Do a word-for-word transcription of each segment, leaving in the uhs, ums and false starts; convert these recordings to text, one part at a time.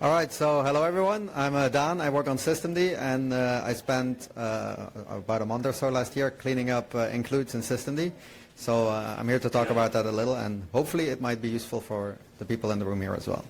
All right, so hello everyone. I'm uh, Dan. I work on systemd, and uh, I spent uh, about a month or so last year cleaning up uh, includes in systemd. So uh, I'm here to talk about that a little, and hopefully it might be useful for the people in the room here as well.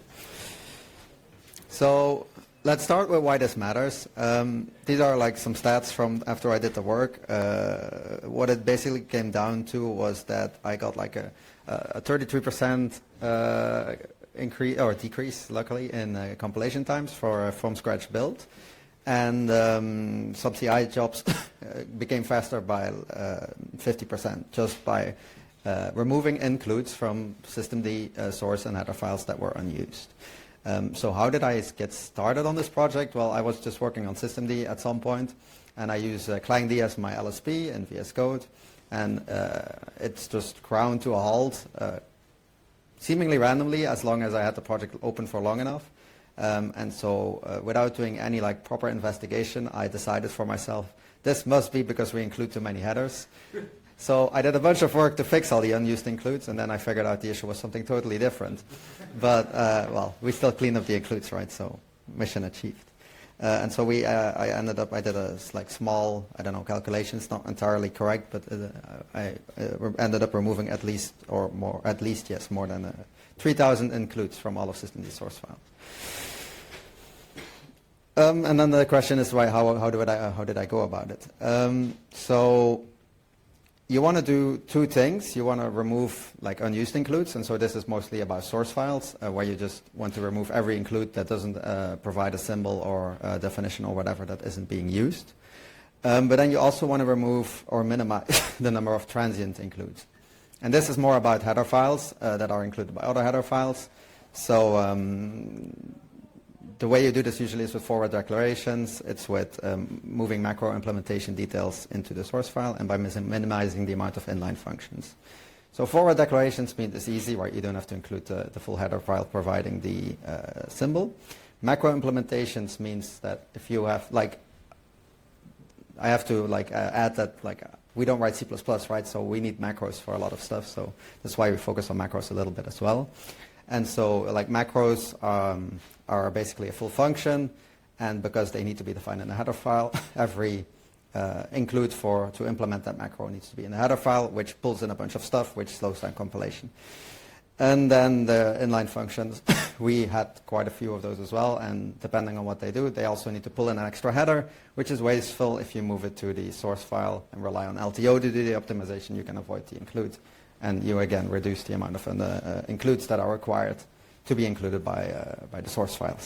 So let's start with why this matters. Um, these are like some stats from after I did the work. Uh, what it basically came down to was that I got like a, a thirty-three percent uh, increase or decrease, luckily, in uh, compilation times for a from scratch build, and um, sub C I jobs became faster by uh, fifty percent just by uh, removing includes from systemd uh, source and header files that were unused. Um, so how did I get started on this project? Well, I was just working on systemd at some point, and I use uh, ClangD as my L S P in V S Code, and uh, it's just ground to a halt, uh, seemingly randomly, as long as I had the project open for long enough. Um, and so uh, without doing any like proper investigation, I decided for myself, this must be because we include too many headers. So I did a bunch of work to fix all the unused includes, and then I figured out the issue was something totally different. But, uh, well, we still cleaned up the includes, right? So mission achieved. Uh, and so we, uh, I ended up, I did a like small, I don't know, calculations, not entirely correct, but uh, I uh, ended up removing at least, or more, at least, yes, more than uh, three thousand includes from all of systemd source files. Um, and then the question is, why, how, how, did I, uh, how did I go about it? Um, so you want to do two things. You want to remove like unused includes, and so this is mostly about source files, uh, where you just want to remove every include that doesn't uh, provide a symbol or a definition or whatever that isn't being used. Um, but then you also want to remove or minimize the number of transient includes. And this is more about header files uh, that are included by other header files. So um, the way you do this usually is with forward declarations. It's with um, moving macro implementation details into the source file, and by minimizing the amount of inline functions. So forward declarations mean it's easy, right? You don't have to include the, the full header file providing the uh, symbol. Macro implementations means that if you have, like, I have to like uh, add that, like, uh, we don't write C plus plus, right? So we need macros for a lot of stuff. So that's why we focus on macros a little bit as well. And so like macros um, are basically a full function, and because they need to be defined in a header file, every uh, include for to implement that macro needs to be in the header file, which pulls in a bunch of stuff, which slows down compilation. And then the inline functions, we had quite a few of those as well, and depending on what they do, they also need to pull in an extra header, which is wasteful. If you move it to the source file and rely on L T O to do the optimization, you can avoid the include. And you, again, reduce the amount of uh, uh, includes that are required to be included by, uh, by the source files.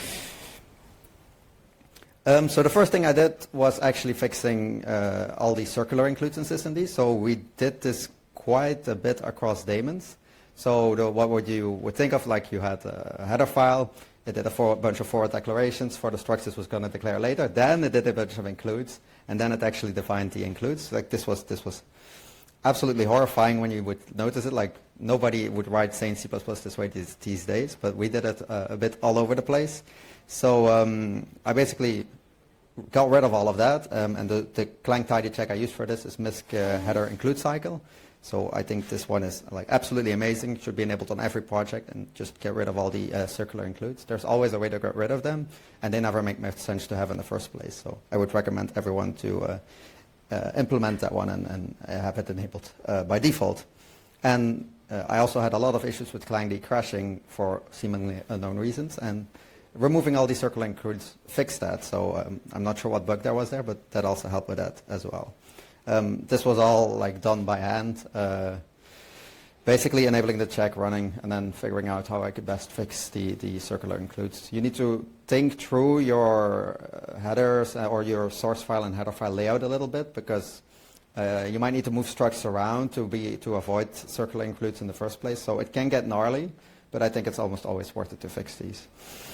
Um, so the first thing I did was actually fixing uh, all the circular includes in systemd. So we did this quite a bit across daemons. So the, what would you would think of, like you had a header file, it did a for, bunch of forward declarations for the structs this was going to declare later, then it did a bunch of includes, and then it actually defined the includes. Like this was, this was absolutely horrifying when you would notice it. Like nobody would write sane C plus plus this way these, these days, but we did it uh, a bit all over the place. So um, I basically got rid of all of that, um, and the, the Clang tidy check I used for this is misc uh, header include cycle. So I think this one is like absolutely amazing. Should be enabled on every project, and just get rid of all the uh, circular includes. There's always a way to get rid of them, and they never make much sense to have in the first place. So I would recommend everyone to uh, Uh, implement that one and, and uh, have it enabled uh, by default. And uh, I also had a lot of issues with ClangD crashing for seemingly unknown reasons, and removing all these circular includes fixed that. So um, I'm not sure what bug there was there, but that also helped with that as well. Um, this was all like done by hand, uh, basically enabling the check running and then figuring out how I could best fix the, the circular includes. You need to think through your uh, headers uh, or your source file and header file layout a little bit, because uh, you might need to move structs around to be to avoid circular includes in the first place. So it can get gnarly, but I think it's almost always worth it to fix these.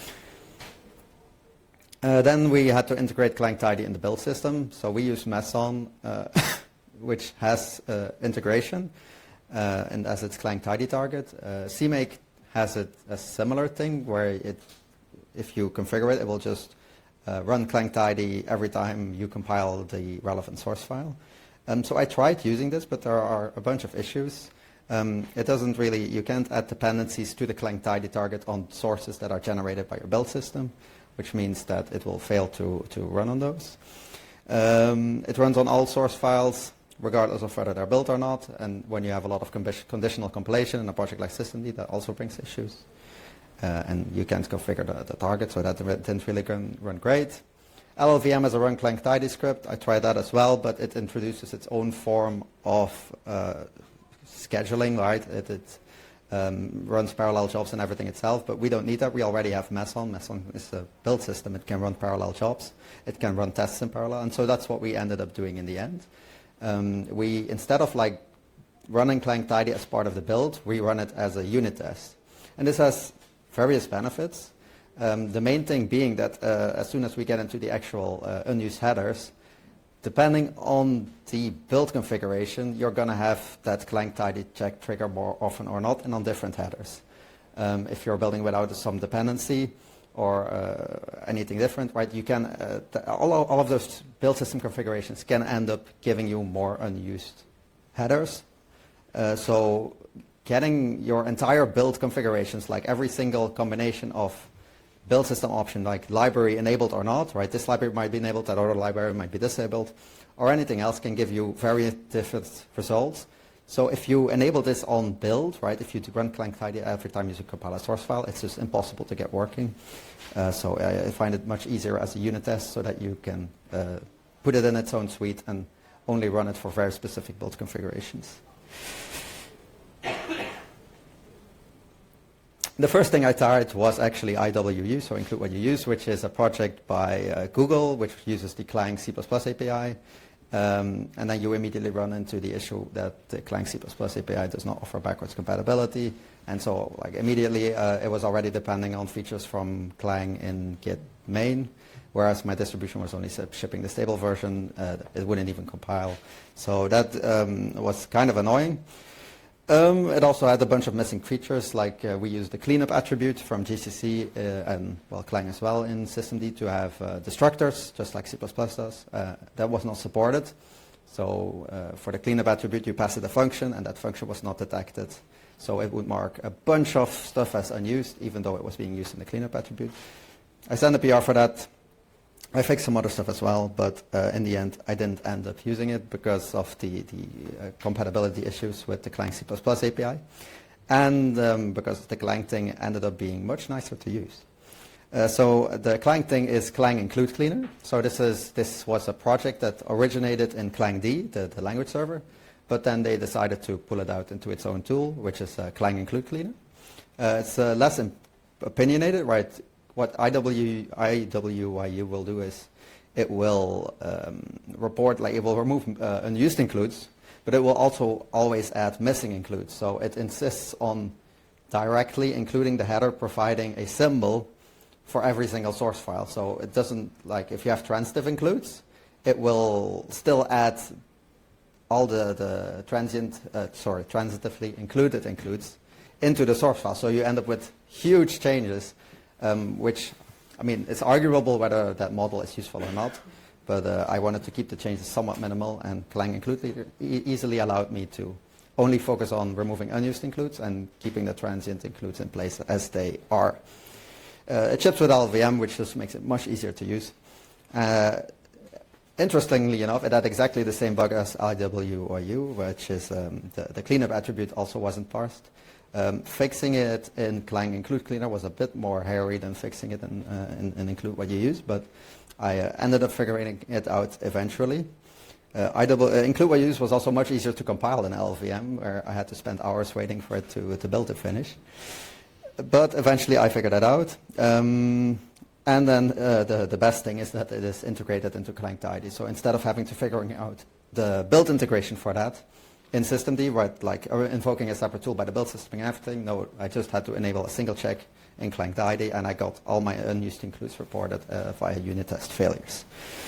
Uh, then we had to integrate Clang tidy in the build system. So we use Meson, uh, which has uh, integration, uh, and as its Clang tidy target. Uh, CMake has it, a similar thing where it, if you configure it, it will just uh, run Clang tidy every time you compile the relevant source file. Um, so I tried using this, but there are a bunch of issues. Um, it doesn't really, you can't add dependencies to the Clang tidy target on sources that are generated by your build system, which means that it will fail to, to run on those. Um, it runs on all source files, regardless of whether they're built or not, and when you have a lot of conditional compilation in a project like systemd, that also brings issues. Uh, and you can't configure the, the target, so that didn't really run, run great. L L V M has a run Clang tidy script. I tried that as well, but it introduces its own form of uh, scheduling, right? It, it um, runs parallel jobs and everything itself, but we don't need that. We already have Meson. Meson is a build system. It can run parallel jobs. It can run tests in parallel, and so that's what we ended up doing in the end. Um, we, instead of like running Clang tidy as part of the build, we run it as a unit test. And this has various benefits. Um, the main thing being that uh, as soon as we get into the actual uh, unused headers, depending on the build configuration, you're going to have that Clang tidy check trigger more often or not, and on different headers. Um, if you're building without some dependency or uh, anything different, right, you can, uh, all, all of those build system configurations can end up giving you more unused headers. Uh, so getting your entire build configurations, like every single combination of build system option, like library enabled or not, right? This library might be enabled, that other library might be disabled, or anything else can give you very different results. So if you enable this on build, right, if you run Clang tidy every time you compile a source file, it's just impossible to get working. Uh, so I, I find it much easier as a unit test so that you can uh, put it in its own suite and only run it for very specific build configurations. The first thing I tried was actually I W U, so include what you use, which is a project by uh, Google, which uses the Clang C plus plus A P I. Um, and then you immediately run into the issue that the Clang C plus plus A P I does not offer backwards compatibility. And so like immediately uh, it was already depending on features from Clang in Git main, whereas my distribution was only shipping the stable version. Uh, it wouldn't even compile. So that um, was kind of annoying. Um, it also had a bunch of missing features, like uh, we used the cleanup attribute from G C C uh, and well Clang as well in systemd to have uh, destructors, just like C plus plus does. Uh, that was not supported. So uh, for the cleanup attribute, you pass it a function, and that function was not detected. So it would mark a bunch of stuff as unused, even though it was being used in the cleanup attribute. I sent a P R for that. I fixed some other stuff as well, but uh, in the end, I didn't end up using it because of the, the uh, compatibility issues with the Clang C plus plus A P I, and um, because the Clang thing ended up being much nicer to use. Uh, so the Clang thing is Clang Include Cleaner. So this is this was a project that originated in Clang D, the, the language server, but then they decided to pull it out into its own tool, which is uh, Clang Include Cleaner. Uh, it's uh, less opinionated, right? What I W Y U will do is it will um, report, like it will remove uh, unused includes, but it will also always add missing includes. So it insists on directly including the header, providing a symbol for every single source file. So it doesn't, like if you have transitive includes, it will still add all the, the transient, uh, sorry, transitively included includes into the source file. So you end up with huge changes. Um, which, I mean, it's arguable whether that model is useful or not, but uh, I wanted to keep the changes somewhat minimal, and Clang Include e easily allowed me to only focus on removing unused includes and keeping the transient includes in place as they are. Uh, it ships with L L V M, which just makes it much easier to use. Uh, interestingly enough, it had exactly the same bug as I W Y U, which is um, the, the cleanup attribute also wasn't parsed. Um, fixing it in Clang Include Cleaner was a bit more hairy than fixing it in, uh, in, in Include What You Use, but I uh, ended up figuring it out eventually. Uh, I double, uh, Include What You Use was also much easier to compile than L L V M, where I had to spend hours waiting for it to, to build to finish. But eventually I figured that out. Um, and then uh, the, the best thing is that it is integrated into Clang tidy. So instead of having to figuring out the build integration for that, in systemd, right, like uh, invoking a separate tool by the build system and everything, no, I just had to enable a single check in Clang tidy, and I got all my unused includes reported uh, via unit test failures.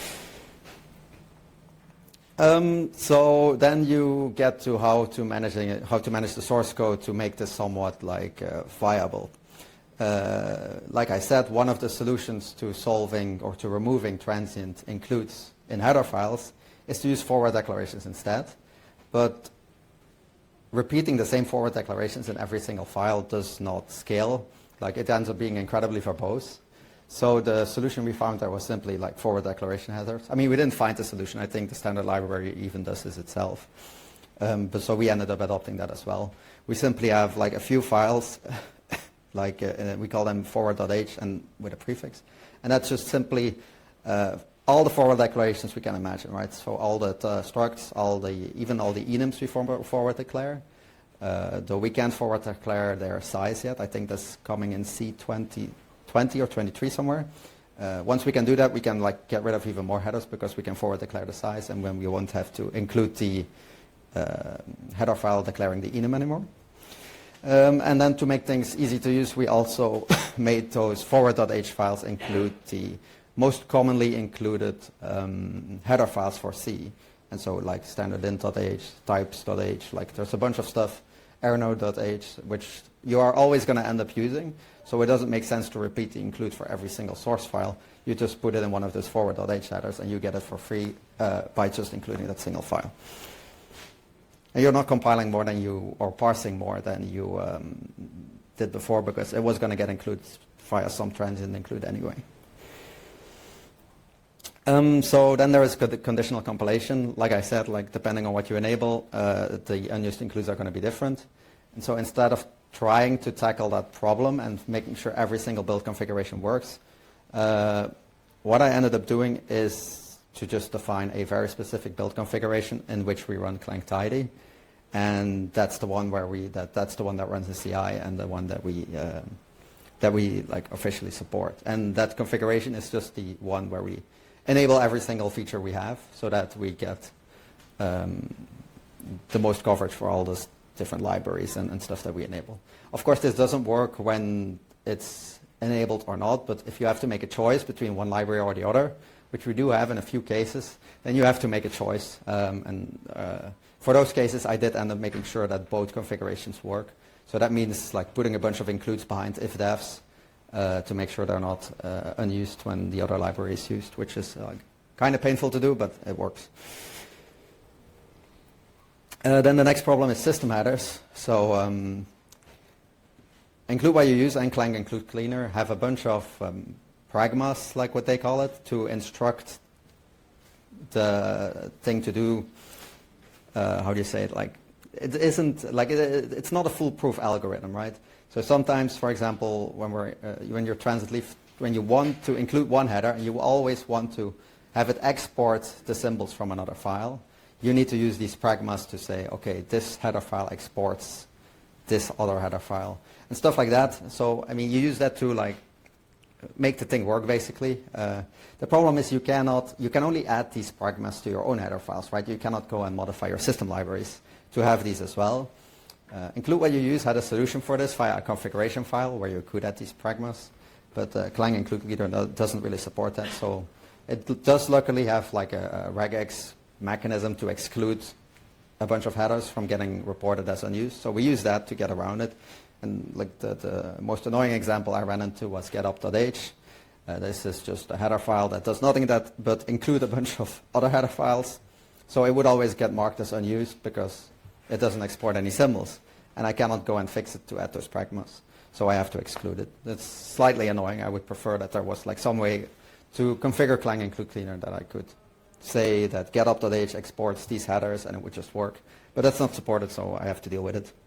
Um, so then you get to how to manage it, how to manage the source code to make this somewhat like uh, viable. Uh, like I said, one of the solutions to solving or to removing transient includes in header files is to use forward declarations instead. But repeating the same forward declarations in every single file does not scale. Like it ends up being incredibly verbose. So the solution we found there was simply like forward declaration headers. I mean, we didn't find the solution. I think the standard library even does this itself. Um, but so we ended up adopting that as well. We simply have like a few files, like uh, we call them forward.h and with a prefix. And that's just simply uh, all the forward declarations we can imagine, right? So all the uh, structs, all the, even all the enums we forward, forward declare. Uh, though we can't forward declare their size yet. I think that's coming in C twenty, twenty or twenty-three somewhere. Uh, once we can do that, we can like get rid of even more headers because we can forward declare the size, and when we won't have to include the uh, header file declaring the enum anymore. Um, and then to make things easy to use, we also made those forward.h files include the most commonly included um, header files for C. And so like standard int.h, types.h, like there's a bunch of stuff, airnode.h, which you are always going to end up using. So it doesn't make sense to repeat the include for every single source file. You just put it in one of those forward.h headers and you get it for free uh, by just including that single file. And you're not compiling more than you, or parsing more than you um, did before, because it was going to get included via some transient include anyway. Um, so then there is conditional compilation. Like I said, like depending on what you enable, uh, the unused includes are going to be different. And so instead of trying to tackle that problem and making sure every single build configuration works, uh, what I ended up doing is to just define a very specific build configuration in which we run Clang Tidy, and that's the one where we that that's the one that runs the C I and the one that we uh, that we like officially support. And that configuration is just the one where we enable every single feature we have so that we get um, the most coverage for all those different libraries and, and stuff that we enable. Of course, this doesn't work when it's enabled or not, but if you have to make a choice between one library or the other, which we do have in a few cases, then you have to make a choice. Um, and uh, for those cases, I did end up making sure that both configurations work. So that means like putting a bunch of includes behind if-defs, Uh, to make sure they're not uh, unused when the other library is used, which is uh, kind of painful to do, but it works. Uh, then the next problem is system headers. So um, include what you use and Clang include cleaner have a bunch of um, pragmas, like what they call it, to instruct the thing to do. Uh, how do you say it? Like it isn't like it, it's not a foolproof algorithm, right? So sometimes, for example, when we're uh, when you're transitively, when you want to include one header and you always want to have it export the symbols from another file, you need to use these pragmas to say, okay, this header file exports this other header file and stuff like that. So I mean, you use that to like make the thing work basically. Uh, the problem is you cannot, you can only add these pragmas to your own header files, right? You cannot go and modify your system libraries to have these as well. Uh, include what you use had a solution for this via a configuration file where you could add these pragmas, but uh, Clang include leader doesn't really support that. So it does luckily have like a, a regex mechanism to exclude a bunch of headers from getting reported as unused. So we use that to get around it. And like the, the most annoying example I ran into was getup.h. Uh, this is just a header file that does nothing that but include a bunch of other header files. So it would always get marked as unused because it doesn't export any symbols, and I cannot go and fix it to add those pragmas. So I have to exclude it. It's slightly annoying. I would prefer that there was like some way to configure Clang include cleaner that I could say that getup.h exports these headers and it would just work. But that's not supported, so I have to deal with it.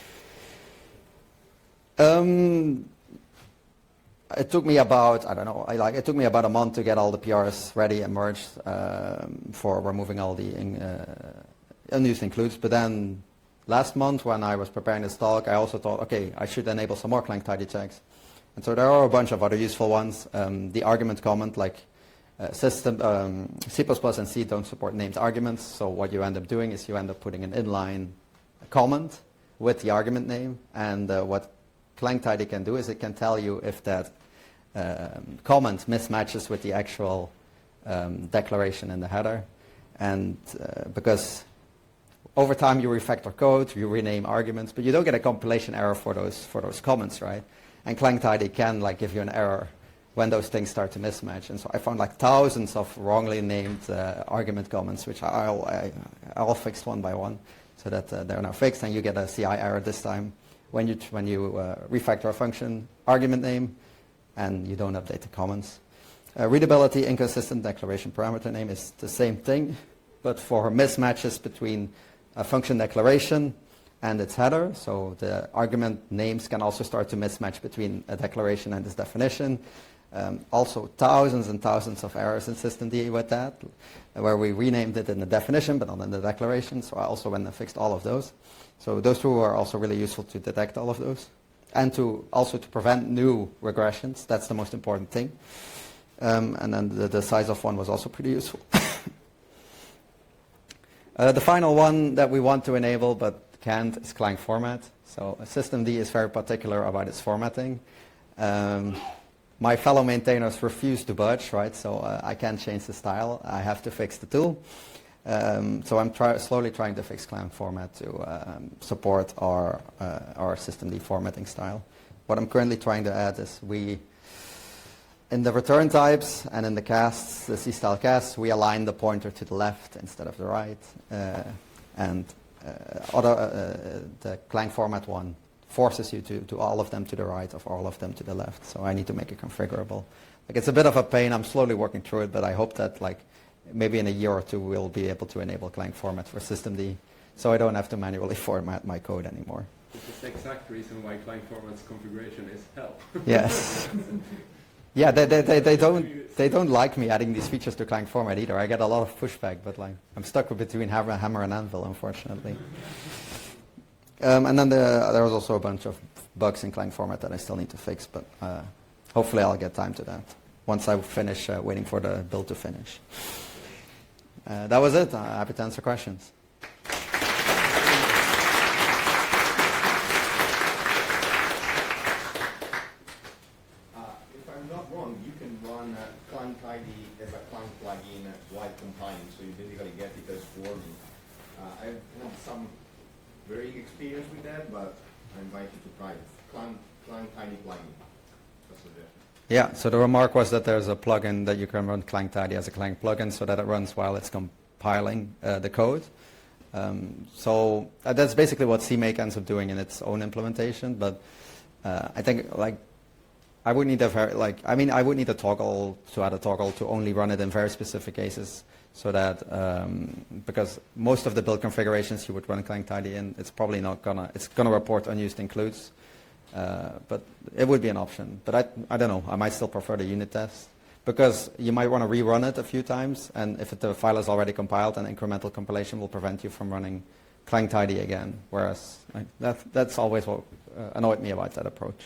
Um, it took me about, I don't know, I like it took me about a month to get all the P Rs ready and merged um, for removing all the in, uh, unused includes, but then last month when I was preparing this talk, I also thought, okay, I should enable some more Clang Tidy checks. And so there are a bunch of other useful ones. Um, the argument comment, like uh, system, um, C plus plus and C don't support named arguments, so what you end up doing is you end up putting an inline comment with the argument name, and uh, what Clang Tidy can do is it can tell you if that um, comment mismatches with the actual um, declaration in the header, and uh, because over time you refactor code, you rename arguments, but you don't get a compilation error for those for those comments, right? And Clang Tidy can like give you an error when those things start to mismatch. And so I found like thousands of wrongly named uh, argument comments, which I all I, I all fixed one by one. so that uh, they're now fixed, and you get a C I error this time when you, when you uh, refactor a function argument name and you don't update the comments. Uh, readability, inconsistent declaration parameter name is the same thing, but for mismatches between a function declaration and its header, so the argument names can also start to mismatch between a declaration and its definition. Um, also thousands and thousands of errors in systemd with that, where we renamed it in the definition but not in the declaration, so I also went and fixed all of those. So those two are also really useful to detect all of those, and to also to prevent new regressions. That's the most important thing. Um, and then the, the size of one was also pretty useful. uh, the final one that we want to enable but can't is Clang format. So systemd is very particular about its formatting. Um, my fellow maintainers refuse to budge, right? So uh, I can't change the style. I have to fix the tool. Um, so I'm try slowly trying to fix Clang format to um, support our, uh, our systemd formatting style. What I'm currently trying to add is we, in the return types and in the casts, the C-style casts, we align the pointer to the left instead of the right. Uh, and uh, other, uh, the Clang format one forces you to do all of them to the right of all of them to the left. So I need to make it configurable. Like, it's a bit of a pain. I'm slowly working through it, but I hope that like maybe in a year or two we'll be able to enable Clang format for systemd, so I don't have to manually format my code anymore. It's the exact reason why Clang format's configuration is hell. Yes. Yeah, they, they, they, they don't they don't like me adding these features to Clang format either. I get a lot of pushback, but like I'm stuck between hammer, hammer and anvil, unfortunately. Um, and then the, there was also a bunch of bugs in Clang format that I still need to fix, but uh, hopefully I'll get time to that once I finish uh, waiting for the build to finish. Uh, that was it. Uh, happy to answer questions. Clang-tidy as a Clang plugin while compiling, so you basically get it as warning. Uh, I've had some varying experience with that, but I invite you to try it. Clang, Clang-tidy plugin. That's a suggestion. Yeah, so the remark was that there's a plugin that you can run Clang-tidy as a Clang plugin so that it runs while it's compiling uh, the code. Um, so uh, that's basically what CMake ends up doing in its own implementation, but uh, I think like I would need a very, like, I mean, I would need a toggle to add a toggle to only run it in very specific cases, so that um, because most of the build configurations you would run Clang-tidy in, it's probably not gonna, it's gonna report unused includes, uh, but it would be an option. But I, I don't know, I might still prefer the unit test, because you might want to rerun it a few times, and if it, the file is already compiled, an incremental compilation will prevent you from running Clang-tidy again. Whereas like, that, that's always what uh, annoyed me about that approach.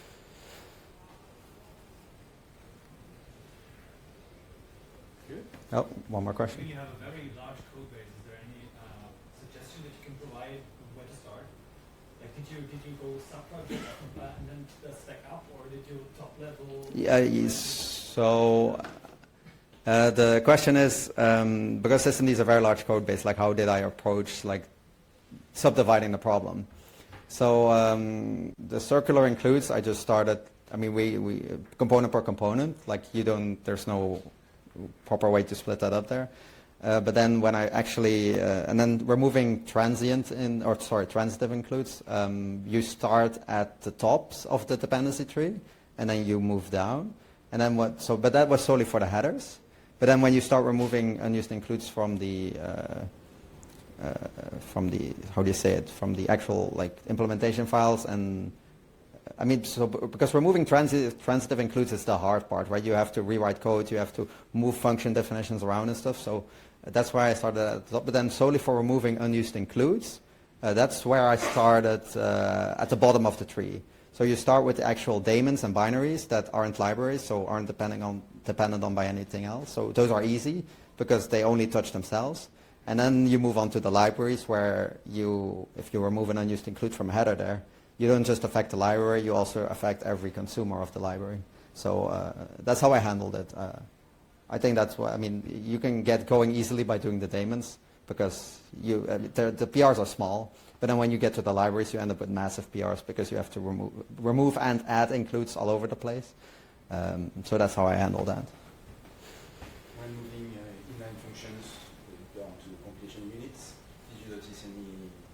Oh, one more question. When you have a very large code base, is there any uh, suggestion that you can provide where to start? Like, did you did you go sub-project uh, and then uh, stack up, or did you top level? Yeah, so uh, the question is, um, because systemd is a very large code base, like how did I approach like subdividing the problem? So um, the circular includes, I just started, I mean, we, we component per component, like you don't, there's no proper way to split that up there. Uh, but then when I actually, uh, and then removing transient in, or sorry, transitive includes, um, you start at the tops of the dependency tree, and then you move down. And then what, so, but that was solely for the headers. But then when you start removing unused includes from the, uh, uh, from the, how do you say it, from the actual like implementation files, and I mean, so because removing transitive, transitive includes is the hard part, right? You have to rewrite code, you have to move function definitions around and stuff. So that's why I started at the top. But then solely for removing unused includes, uh, that's where I started uh, at the bottom of the tree. So you start with the actual daemons and binaries that aren't libraries, so aren't depending on, dependent on by anything else. So those are easy because they only touch themselves. And then you move on to the libraries where you, if you remove an unused include from a header there, you don't just affect the library, you also affect every consumer of the library. So uh, that's how I handled it. Uh, I think that's what, I mean, you can get going easily by doing the daemons because you, uh, the P Rs are small, but then when you get to the libraries, you end up with massive P Rs because you have to remove, remove and add includes all over the place. Um, so that's how I handle that. When moving uh, inline functions down to completion units, did you notice any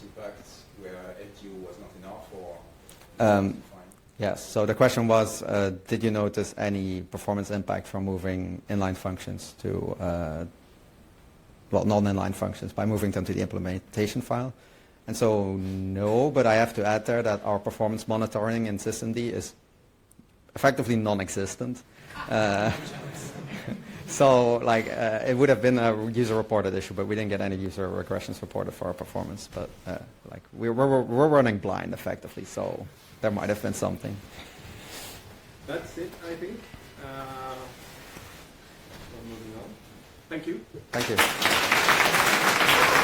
impacts where L T O was not enough or Um, fine? Yes. So the question was, uh, did you notice any performance impact from moving inline functions to, uh, well, non-inline functions by moving them to the implementation file? And so no, but I have to add there that our performance monitoring in systemd is effectively non-existent. Uh, so like uh, it would have been a user-reported issue, but we didn't get any user regressions reported for our performance. But uh, like we we're, we're, we're running blind effectively, so there might have been something. That's it, I think. Uh, so moving on. Thank you. Thank you.